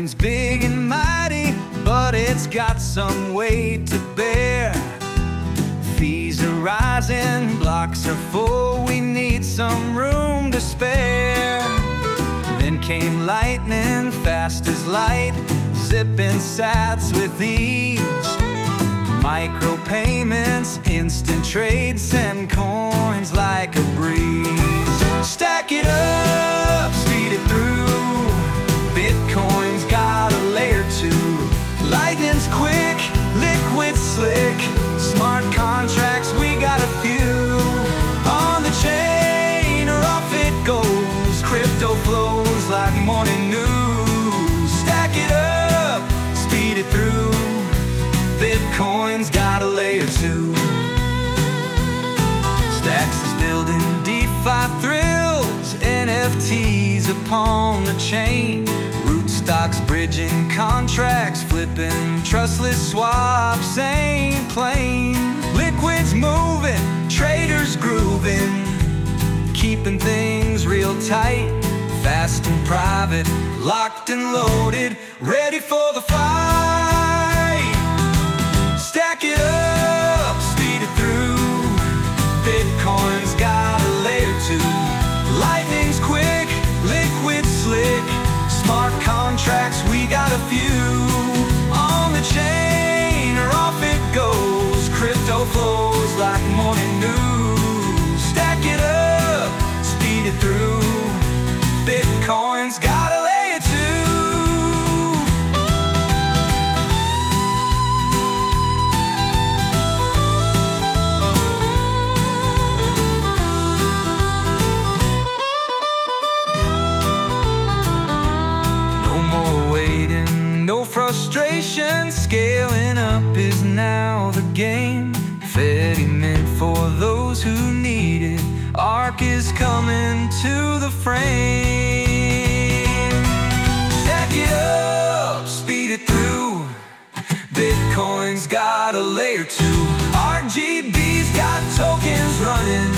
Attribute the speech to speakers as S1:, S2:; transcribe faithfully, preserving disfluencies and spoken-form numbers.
S1: Bitcoin's big and mighty, but it's got some weight to bear. Fees are rising, blocks are full, we need some room to spare. Then came lightning, fast as light, zipping sats with ease. Micropayments, instant trades, send coins like a breeze. Stack it up, speed it through. Bitcoin's got a layer two. Lightning's quick, liquid slick. Smart contracts, we got a few. On the chain or off it goes. Crypto flows like morning news. Stack it up, speed it through. Bitcoin's got a layer two. Stacks is building DeFi thrills, N F Ts upon the chain. Rootstocks bridging contracts, flipping trustless swaps ain't plain. Liquids moving, traders grooving, keeping things real tight. Fast and private, locked and loaded, ready for the fight. Stack it up, speed it through. Bitcoin's got a layer two. Lightning's quick, liquid slick. Smart contracts, we got a few. On the chain or off it goes. Crypto flows like morning news. Stack it up, speed it through. Bitcoin's got a layer two. No frustration, scaling up is now the game. Fedi mint for those who need it. Arc is coming to the frame. Stack it up, speed it through. Bitcoin's got a layer two. R G B's got tokens running.